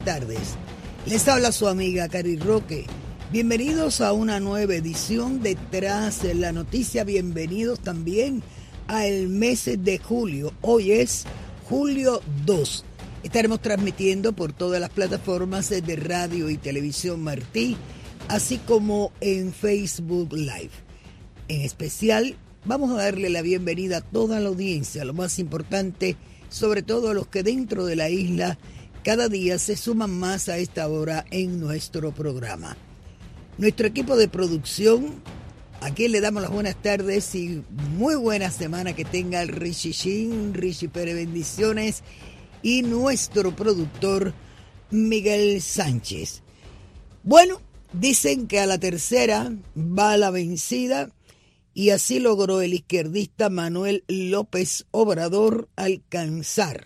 tardes. Les habla su amiga Cari Roque. Bienvenidos a una nueva edición de Tras la Noticia. Bienvenidos también al mes de julio. Hoy es julio 2. Estaremos transmitiendo por todas las plataformas de radio y televisión Martí, así como en Facebook Live. En especial, vamos a darle la bienvenida a toda la audiencia, lo más importante, sobre todo a los que dentro de la isla cada día se suman más a esta hora en nuestro programa. Nuestro equipo de producción, a quien le damos las buenas tardes y muy buena semana que tenga el Richie Pérez, bendiciones, y nuestro productor Miguel Sánchez. Bueno, dicen que a la tercera va la vencida y así logró el izquierdista Manuel López Obrador alcanzar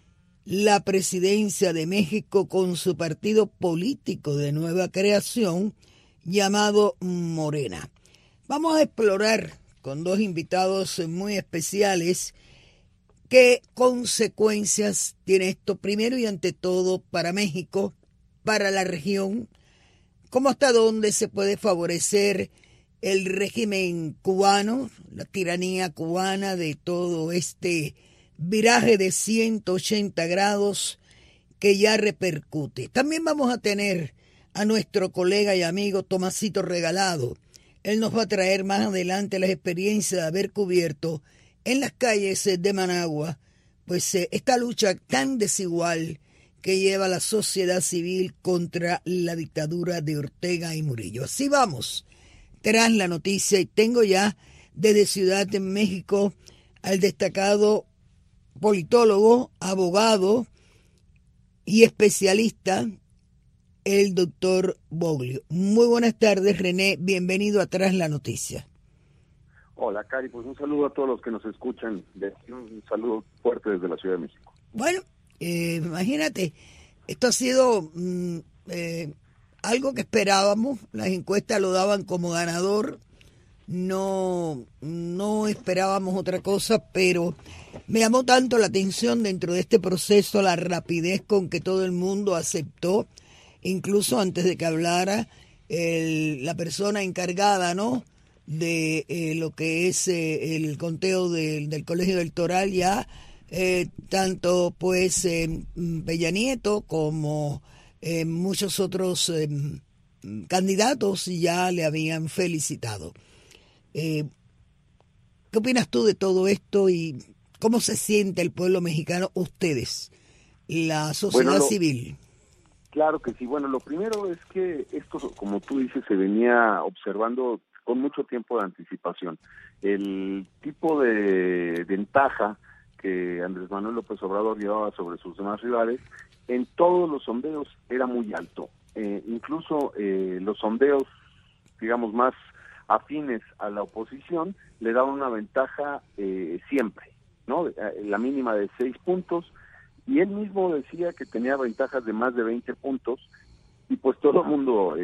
la presidencia de México con su partido político de nueva creación llamado Morena. Vamos a explorar con dos invitados muy especiales qué consecuencias tiene esto primero y ante todo para México, para la región, cómo hasta dónde se puede favorecer el régimen cubano, la tiranía cubana de todo este viraje de 180 grados que ya repercute. También vamos a tener a nuestro colega y amigo Tomasito Regalado. Él nos va a traer más adelante las experiencias de haber cubierto en las calles de Managua, pues esta lucha tan desigual que lleva la sociedad civil contra la dictadura de Ortega y Murillo. Así vamos, tras la noticia, y tengo ya desde Ciudad de México al destacado politólogo, abogado y especialista, el doctor Boglio. Muy buenas tardes, René, bienvenido a Tras la Noticia. Hola, Cari, pues un saludo a todos los que nos escuchan, un saludo fuerte desde la Ciudad de México. Bueno, imagínate, esto ha sido algo que esperábamos, las encuestas lo daban como ganador, no esperábamos otra cosa, pero me llamó tanto la atención dentro de este proceso la rapidez con que todo el mundo aceptó, incluso antes de que hablara la persona encargada, ¿no?, de lo que es el conteo del colegio electoral, ya tanto pues Peña Nieto como muchos otros candidatos ya le habían felicitado. ¿Qué opinas tú de todo esto y cómo se siente el pueblo mexicano, ustedes, la sociedad civil? Claro que sí. Bueno, lo primero es que esto, como tú dices, se venía observando con mucho tiempo de anticipación. El tipo de ventaja que Andrés Manuel López Obrador llevaba sobre sus demás rivales, en todos los sondeos era muy alto. Incluso los sondeos, digamos, más afines a la oposición, le daban una ventaja siempre, ¿no? La mínima de 6 puntos, y él mismo decía que tenía ventajas de más de 20 puntos, y pues todo el mundo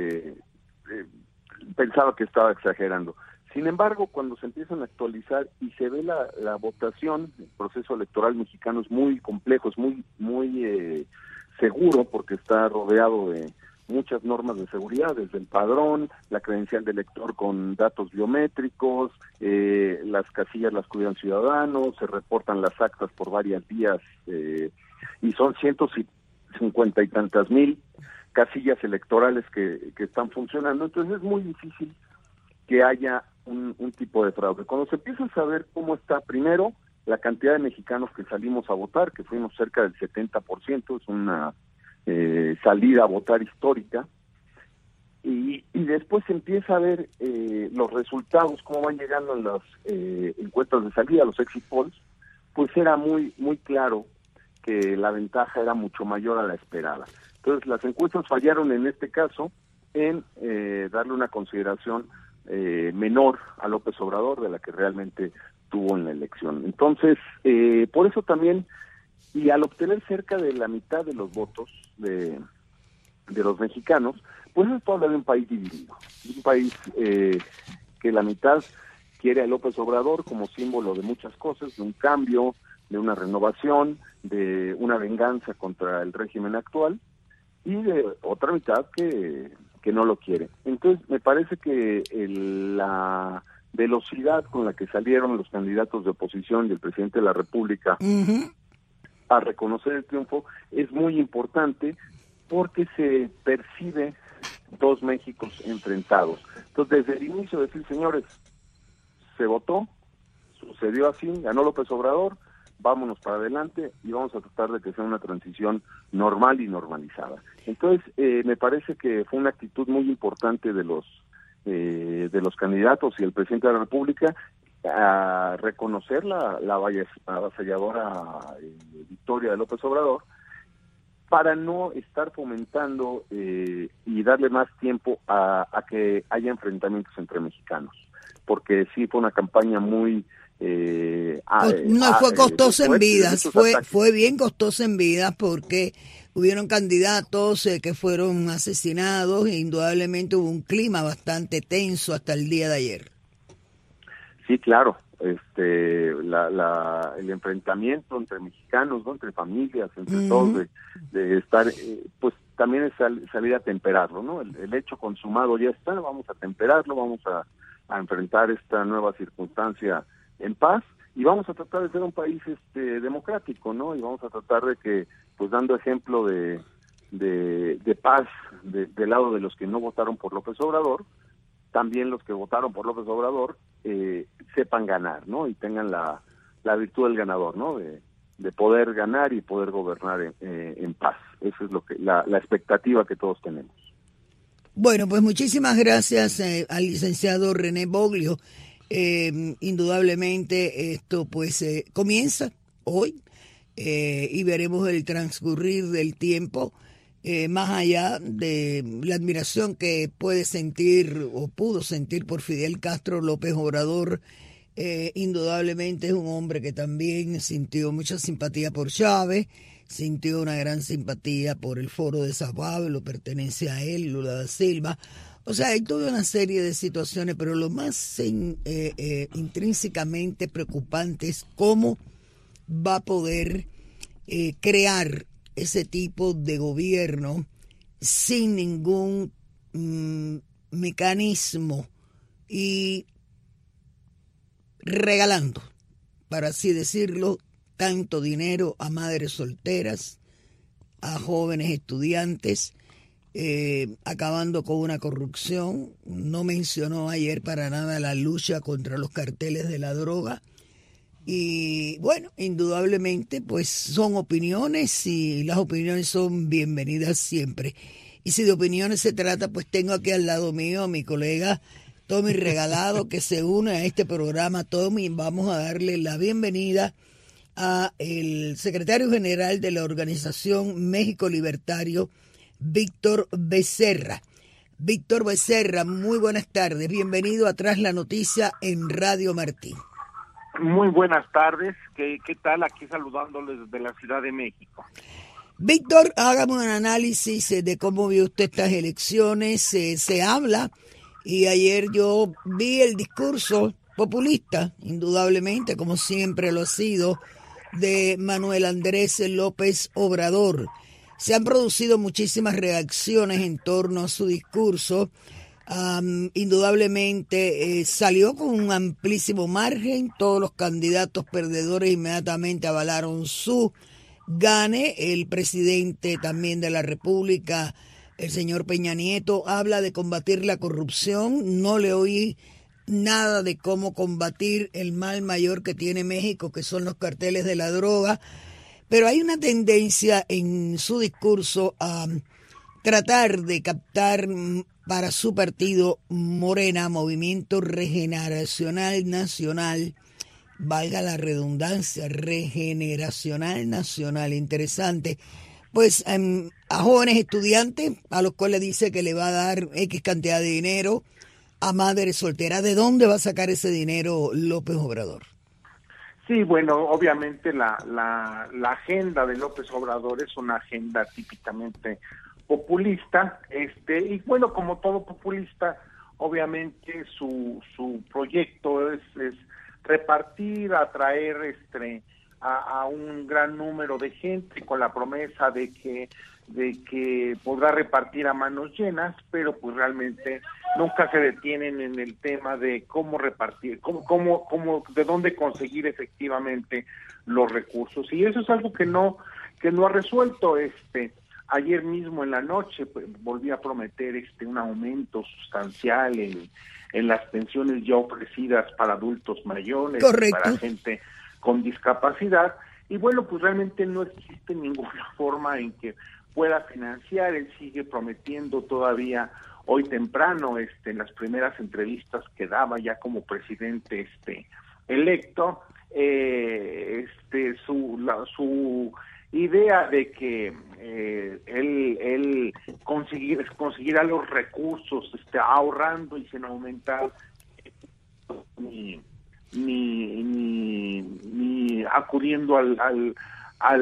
pensaba que estaba exagerando. Sin embargo, cuando se empiezan a actualizar y se ve la votación, el proceso electoral mexicano es muy complejo, es muy seguro, porque está rodeado de muchas normas de seguridad, desde el padrón, la credencial del elector con datos biométricos, las casillas las cuidan ciudadanos, se reportan las actas por varios días, y son 150 y tantas mil casillas electorales que están funcionando. Entonces es muy difícil que haya un tipo de fraude. Cuando se empieza a saber cómo está, primero, la cantidad de mexicanos que salimos a votar, que fuimos cerca del 70%, es una salida a votar histórica, y después se empieza a ver los resultados, cómo van llegando en las encuestas de salida, los exit polls, pues era muy claro que la ventaja era mucho mayor a la esperada. Entonces las encuestas fallaron en este caso en darle una consideración menor a López Obrador de la que realmente tuvo en la elección. Entonces, por eso también, y al obtener cerca de la mitad de los votos de los mexicanos, pues esto habla de un país dividido, un país que la mitad quiere a López Obrador como símbolo de muchas cosas, de un cambio, de una renovación, de una venganza contra el régimen actual, y de otra mitad que no lo quiere. Entonces, me parece que la velocidad con la que salieron los candidatos de oposición y el presidente de la República a reconocer el triunfo es muy importante, porque se percibe dos Méxicos enfrentados. Entonces, desde el inicio decir, señores, se votó, sucedió así, ganó López Obrador, vámonos para adelante y vamos a tratar de que sea una transición normal y normalizada. Entonces, me parece que fue una actitud muy importante de los candidatos y el presidente de la República a reconocer la avasalladora victoria de López Obrador, para no estar fomentando y darle más tiempo a que haya enfrentamientos entre mexicanos, porque sí fue una campaña muy fue costosa en vidas, fue bien costosa en vidas, porque hubieron candidatos que fueron asesinados e indudablemente hubo un clima bastante tenso hasta el día de ayer. Sí, claro, el enfrentamiento entre mexicanos, ¿no? Entre familias, entre todos, de estar, pues también es salir a temperarlo, ¿no? El hecho consumado ya está, vamos a temperarlo, vamos a enfrentar esta nueva circunstancia en paz y vamos a tratar de ser un país democrático, ¿no? Y vamos a tratar de que, pues dando ejemplo de paz del lado de los que no votaron por López Obrador, también los que votaron por López Obrador sepan ganar, ¿no? Y tengan la virtud del ganador, ¿no? De poder ganar y poder gobernar en paz. Eso es la expectativa que todos tenemos. Bueno, pues muchísimas gracias al licenciado René Boglio. Indudablemente esto pues comienza hoy y veremos el transcurrir del tiempo. Más allá de la admiración que puede sentir o pudo sentir por Fidel Castro, López Obrador indudablemente es un hombre que también sintió mucha simpatía por Chávez, sintió una gran simpatía por el Foro de Sao Paulo, pertenece a él, Lula da Silva. O sea, hay toda una serie de situaciones, pero lo más intrínsecamente preocupante es cómo va a poder crear ese tipo de gobierno sin ningún mecanismo y regalando, para así decirlo, tanto dinero a madres solteras, a jóvenes estudiantes, acabando con una corrupción. No mencionó ayer para nada la lucha contra los carteles de la droga. Y bueno, indudablemente pues son opiniones y las opiniones son bienvenidas siempre. Y si de opiniones se trata, pues tengo aquí al lado mío a mi colega Tommy Regalado, que se une a este programa. Tommy, vamos a darle la bienvenida a el secretario general de la organización México Libertario, Víctor Becerra. Víctor Becerra, muy buenas tardes. Bienvenido a Tras la Noticia en Radio Martí. Muy buenas tardes, ¿qué tal? Aquí saludándoles desde la Ciudad de México. Víctor, hágame un análisis de cómo vio usted estas elecciones. Se habla, y ayer yo vi el discurso populista, indudablemente, como siempre lo ha sido, de Manuel Andrés López Obrador. Se han producido muchísimas reacciones en torno a su discurso. Indudablemente salió con un amplísimo margen. Todos los candidatos perdedores inmediatamente avalaron su gane. El presidente también de la República, el señor Peña Nieto, habla de combatir la corrupción. No le oí nada de cómo combatir el mal mayor que tiene México, que son los carteles de la droga. Pero hay una tendencia en su discurso a tratar de captar para su partido Morena, Movimiento Regeneracional Nacional, valga la redundancia, Regeneracional Nacional, interesante, pues a jóvenes estudiantes a los cuales dice que le va a dar X cantidad de dinero, a madres solteras. ¿De dónde va a sacar ese dinero López Obrador? Sí, bueno, obviamente la agenda de López Obrador es una agenda típicamente populista, y bueno, como todo populista, obviamente su proyecto es repartir, atraer a un gran número de gente con la promesa de que podrá repartir a manos llenas, pero pues realmente nunca se detienen en el tema de cómo repartir, de dónde conseguir efectivamente los recursos, y eso es algo que no ha resuelto. Ayer mismo en la noche pues, volví a prometer un aumento sustancial en las pensiones ya ofrecidas para adultos mayores, para gente con discapacidad, y bueno, pues realmente no existe ninguna forma en que pueda financiar. Él sigue prometiendo todavía hoy temprano, en las primeras entrevistas que daba ya como presidente electo, su idea de que él conseguirá los recursos ahorrando y sin aumentar ni acudiendo a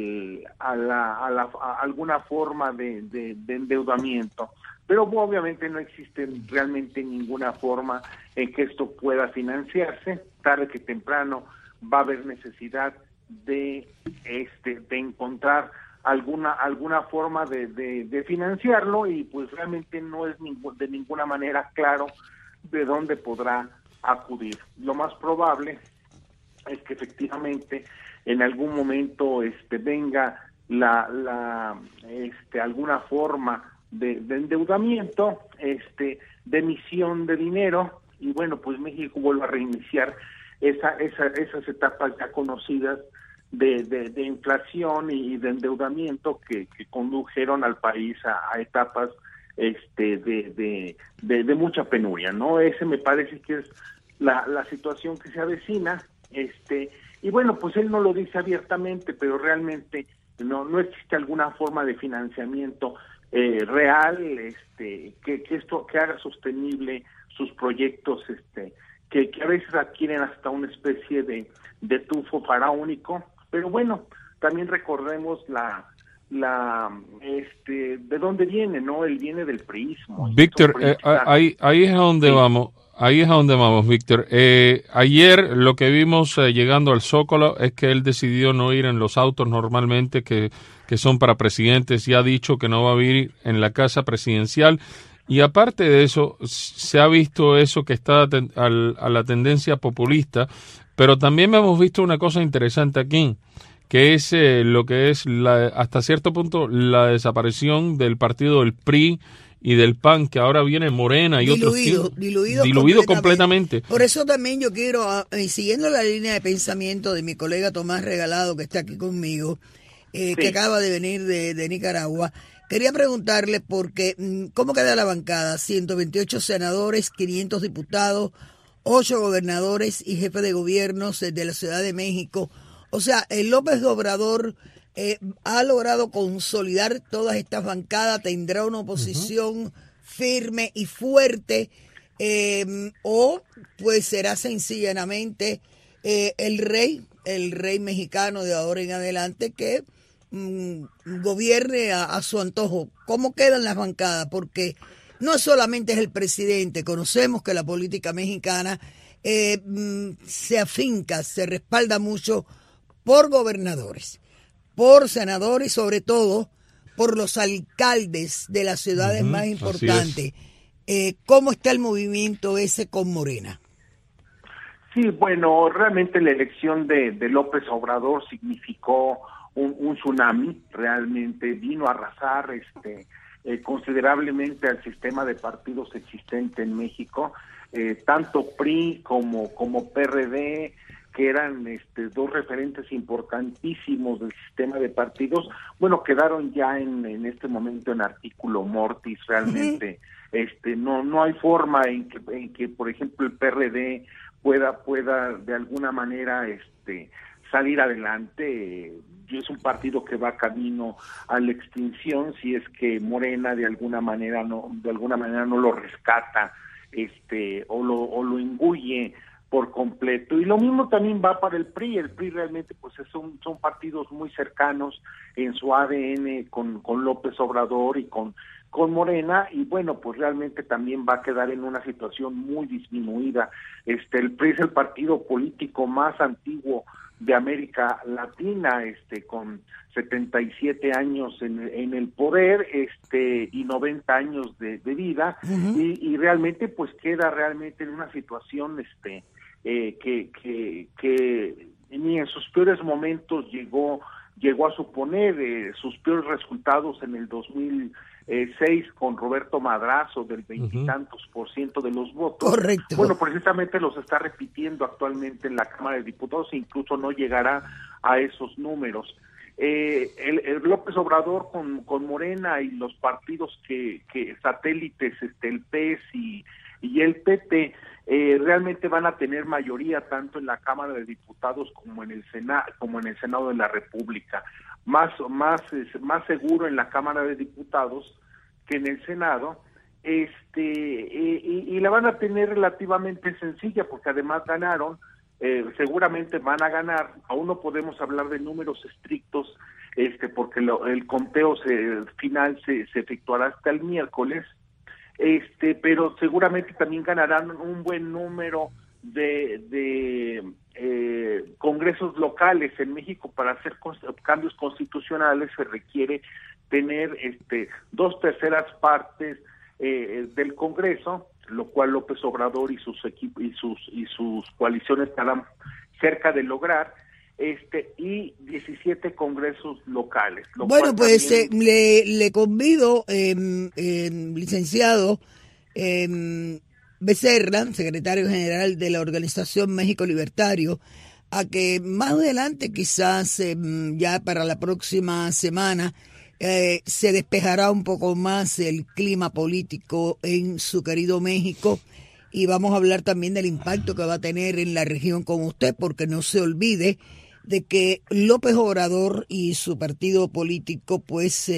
alguna forma de endeudamiento, pero obviamente no existe realmente ninguna forma en que esto pueda financiarse. Tarde que temprano va a haber necesidad de encontrar alguna forma de financiarlo, y pues realmente no es de ninguna manera claro de dónde podrá acudir. Lo más probable es que efectivamente en algún momento venga alguna forma de endeudamiento, de emisión de dinero, y bueno, pues México vuelve a reiniciar esas etapas ya conocidas de inflación y de endeudamiento que condujeron al país a etapas de mucha penuria, ¿no? Ese me parece que es la situación que se avecina, y bueno, pues él no lo dice abiertamente, pero realmente no existe alguna forma de financiamiento real, que haga sostenible sus proyectos, que a veces adquieren hasta una especie de tufo faraónico. Pero bueno, también recordemos de dónde viene, ¿no? Él viene del priismo. Víctor, ahí es a donde vamos. Ahí es a donde vamos, Víctor. Ayer lo que vimos llegando al Zócalo es que él decidió no ir en los autos normalmente que son para presidentes, y ha dicho que no va a ir en la casa presidencial. Y aparte de eso, se ha visto eso que está a la tendencia populista, pero también hemos visto una cosa interesante aquí, que es lo que es hasta cierto punto la desaparición del partido del PRI y del PAN, que ahora viene Morena y diluido completamente. Por eso también yo quiero, siguiendo la línea de pensamiento de mi colega Tomás Regalado, que está aquí conmigo, que acaba de venir de Nicaragua, quería preguntarle porque ¿cómo queda la bancada? 128 senadores, 500 diputados, 8 gobernadores y jefes de gobiernos de la Ciudad de México. O sea, el López Obrador ha logrado consolidar todas estas bancadas, tendrá una oposición firme y fuerte, o pues será sencillamente el rey mexicano de ahora en adelante que gobierne a su antojo. ¿Cómo quedan las bancadas? Porque no solamente es el presidente, conocemos que la política mexicana se afinca, se respalda mucho por gobernadores, por senadores y sobre todo por los alcaldes de las ciudades más importantes. ¿Cómo está el movimiento ese con Morena? Sí, bueno, realmente la elección de López Obrador significó un tsunami, realmente vino a arrasar considerablemente al sistema de partidos existente en México, tanto PRI como PRD, que eran dos referentes importantísimos del sistema de partidos, bueno, quedaron ya en este momento en artículo mortis. Realmente no hay forma en que por ejemplo el PRD pueda de alguna manera salir adelante. Es un partido que va camino a la extinción si es que Morena de alguna manera no lo rescata o lo engulle por completo. Y lo mismo también va para el PRI. El PRI realmente pues son partidos muy cercanos en su ADN con López Obrador y con Morena, y bueno, pues realmente también va a quedar en una situación muy disminuida. El PRI es el partido político más antiguo de América Latina, con 77 años en el poder, y 90 años de vida, y realmente pues queda realmente en una situación que ni en sus peores momentos llegó a suponer. Sus peores resultados en el 2006 con Roberto Madrazo del 20 y tantos % de los votos. Correcto. Bueno, precisamente los está repitiendo actualmente en la Cámara de Diputados e incluso no llegará a esos números. El López Obrador con Morena y los partidos que satélites, el PES y el PT, realmente van a tener mayoría tanto en la Cámara de Diputados como en el Senado de la República. Más seguro en la Cámara de Diputados que en el Senado, y la van a tener relativamente sencilla porque además ganaron. Seguramente van a ganar. Aún no podemos hablar de números estrictos, porque el conteo final se efectuará hasta el miércoles, pero seguramente también ganarán un buen número de congresos locales. En México, para hacer cambios constitucionales se requiere tener 2/3 partes del Congreso, lo cual López Obrador y sus equipos y sus coaliciones estarán cerca de lograr, y 17 congresos locales. Bueno, pues también... le convido, licenciado Becerra, secretario general de la Organización México Libertario, a que más adelante, quizás ya para la próxima semana, se despejará un poco más el clima político en su querido México, y vamos a hablar también del impacto que va a tener en la región con usted, porque no se olvide de que López Obrador y su partido político pues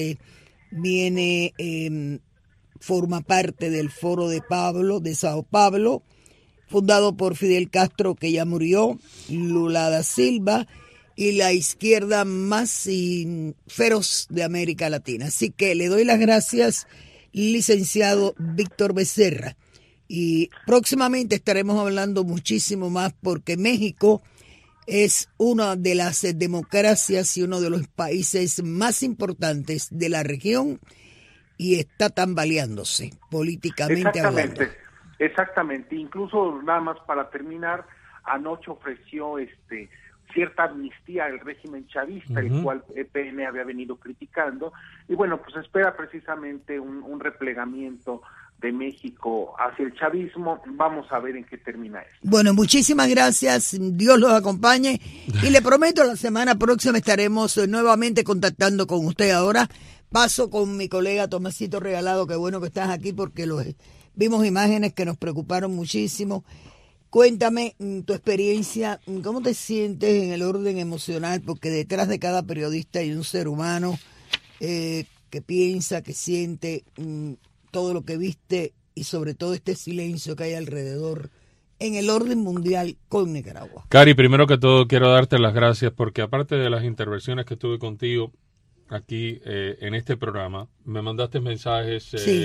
forma parte del Foro de Sao Paulo, fundado por Fidel Castro, que ya murió, Lula da Silva, y la izquierda más feroz de América Latina. Así que le doy las gracias, licenciado Víctor Becerra. Y próximamente estaremos hablando muchísimo más, porque México es una de las democracias y uno de los países más importantes de la región y está tambaleándose políticamente hablando. Exactamente. Incluso, nada más para terminar, anoche ofreció cierta amnistía al régimen chavista, el cual EPN había venido criticando, y bueno, pues espera precisamente un replegamiento de México hacia el chavismo. Vamos a ver en qué termina esto. Bueno, muchísimas gracias, Dios los acompañe, y le prometo la semana próxima estaremos nuevamente contactando con usted. Ahora paso con mi colega Tomasito Regalado, qué bueno que estás aquí porque vimos imágenes que nos preocuparon muchísimo. Cuéntame tu experiencia, ¿cómo te sientes en el orden emocional? Porque detrás de cada periodista hay un ser humano que piensa, que siente todo lo que viste, y sobre todo este silencio que hay alrededor en el orden mundial con Nicaragua. Cari, primero que todo quiero darte las gracias porque aparte de las intervenciones que tuve contigo aquí en este programa, me mandaste mensajes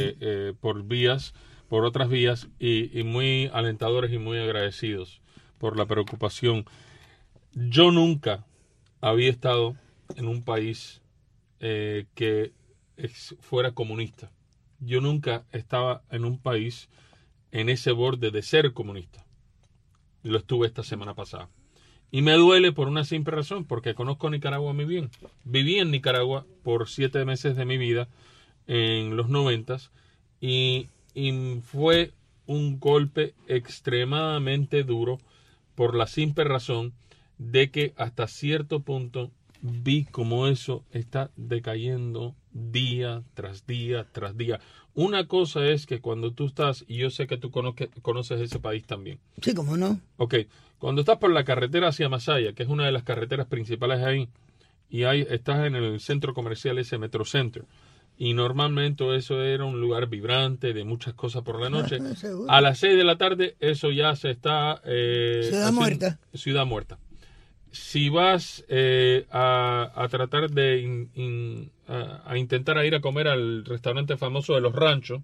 por otras vías y muy alentadores y muy agradecidos por la preocupación. Yo nunca había estado en un país que fuera comunista. Yo nunca estaba en un país en ese borde de ser comunista. Lo estuve esta semana pasada. Y me duele por una simple razón, porque conozco Nicaragua muy bien. Viví en Nicaragua por 7 meses de mi vida en los 90s y fue un golpe extremadamente duro por la simple razón de que hasta cierto punto vi cómo eso está decayendo día tras día tras día. Una cosa es que cuando tú estás, y yo sé que tú conoces ese país también. Sí, ¿cómo no? Ok, cuando estás por la carretera hacia Masaya, que es una de las carreteras principales ahí, y estás en el centro comercial ese Metrocenter, y normalmente eso era un lugar vibrante de muchas cosas por la noche. A las 6 de la tarde eso ya se está... Ciudad muerta. Ciudad muerta. Si vas a tratar de a intentar ir a comer al restaurante famoso de Los Ranchos,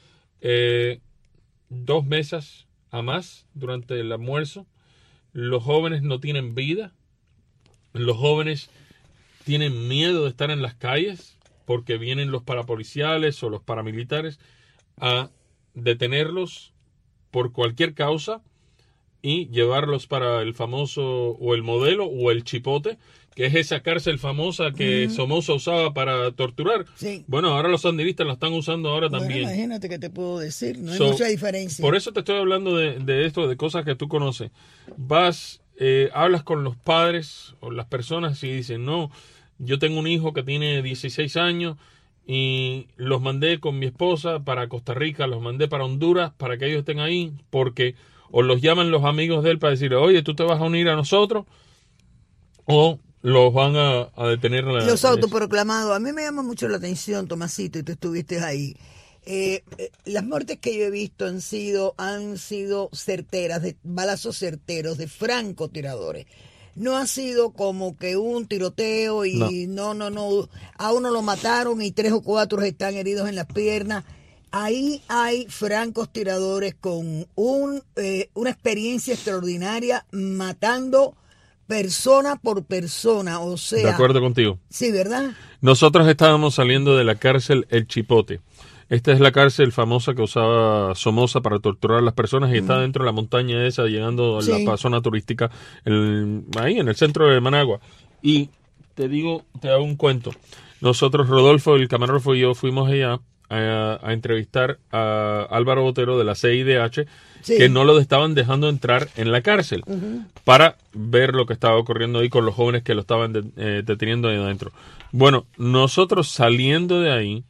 2 mesas a más durante el almuerzo, los jóvenes no tienen vida, los jóvenes tienen miedo de estar en las calles porque vienen los parapoliciales o los paramilitares a detenerlos por cualquier causa y llevarlos para el famoso o el modelo o el chipote, que es esa cárcel famosa que Somoza usaba para torturar. Sí. Bueno, ahora los sandinistas la están usando ahora también. Imagínate qué te puedo decir, no hay mucha diferencia. Por eso te estoy hablando de esto, de cosas que tú conoces. Vas, hablas con los padres o las personas y dicen, no, yo tengo un hijo que tiene 16 años y los mandé con mi esposa para Costa Rica, los mandé para Honduras para que ellos estén ahí, porque o los llaman los amigos de él para decirle, oye, tú te vas a unir a nosotros, o los van a detener. Los autoproclamados. A mí me llama mucho la atención, Tomasito, y tú estuviste ahí. Las muertes que yo he visto han sido certeras, de balazos certeros, de francotiradores. No ha sido como que un tiroteo y no. A uno lo mataron y 3 o 4 están heridos en las piernas. Ahí hay francotiradores con una experiencia extraordinaria matando persona por persona, o sea... De acuerdo contigo. Sí, ¿verdad? Nosotros estábamos saliendo de la cárcel El Chipote. Esta es la cárcel famosa que usaba Somoza para torturar a las personas y está dentro de la montaña esa, llegando a la zona turística, ahí en el centro de Managua. Y te hago un cuento. Nosotros, Rodolfo, el camarógrafo y yo, fuimos allá a entrevistar a Álvaro Botero de la CIDH, que no lo estaban dejando entrar en la cárcel para ver lo que estaba ocurriendo ahí con los jóvenes que lo estaban deteniendo ahí adentro. Bueno, nosotros saliendo de ahí,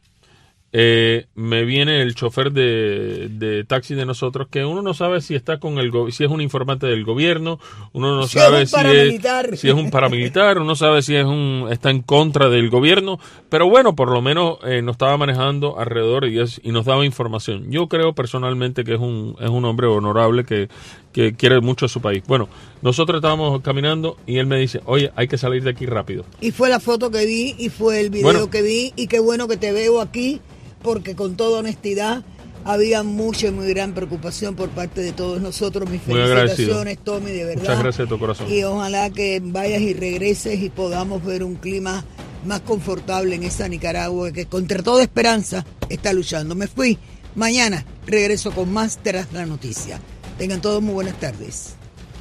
me viene el chofer de taxi de nosotros, que uno no sabe si está con si es un informante del gobierno, uno no sabe si es un paramilitar, uno sabe si está en contra del gobierno, pero bueno, por lo menos nos estaba manejando alrededor y nos daba información. Yo creo personalmente que es un hombre honorable que quiere mucho a su país. Bueno, nosotros estábamos caminando y él me dice, oye, hay que salir de aquí rápido. Y fue la foto que vi y fue el video que vi, y qué bueno que te veo aquí, porque con toda honestidad había mucha y muy gran preocupación por parte de todos nosotros. Mis felicitaciones, Tommy, de verdad. Muchas gracias de tu corazón. Y ojalá que vayas y regreses y podamos ver un clima más confortable en esa Nicaragua que contra toda esperanza está luchando. Me fui. Mañana regreso con más Tras la Noticia. Tengan todos muy buenas tardes.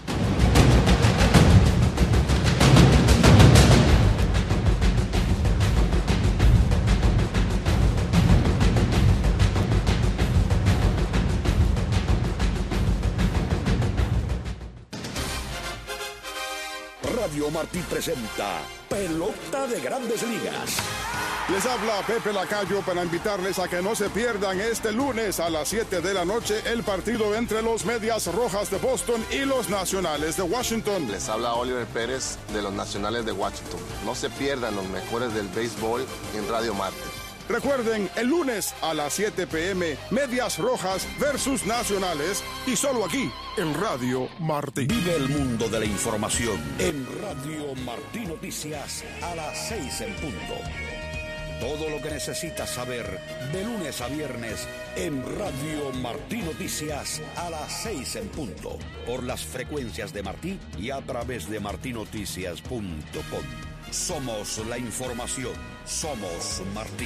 Radio Martí presenta Pelota de Grandes Ligas. Les habla Pepe Lacayo para invitarles a que no se pierdan este lunes a las 7 de la noche el partido entre los Medias Rojas de Boston y los Nacionales de Washington. Les habla Oliver Pérez de los Nacionales de Washington. No se pierdan los mejores del béisbol en Radio Marte. Recuerden, el lunes a las 7 p.m., Medias Rojas versus Nacionales, y solo aquí, en Radio Martí. Vive el mundo de la información en Radio Martí Noticias a las 6 en punto. Todo lo que necesitas saber de lunes a viernes en Radio Martí Noticias a las 6 en punto. Por las frecuencias de Martí y a través de martinoticias.com. Somos la información. Somos Martí.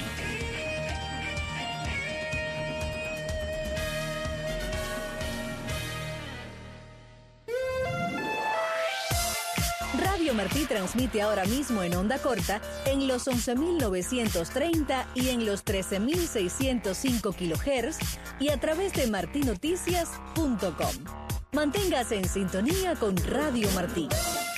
Radio Martí transmite ahora mismo en onda corta en los 11.930 y en los 13.605 kHz y a través de martinoticias.com. Manténgase en sintonía con Radio Martí.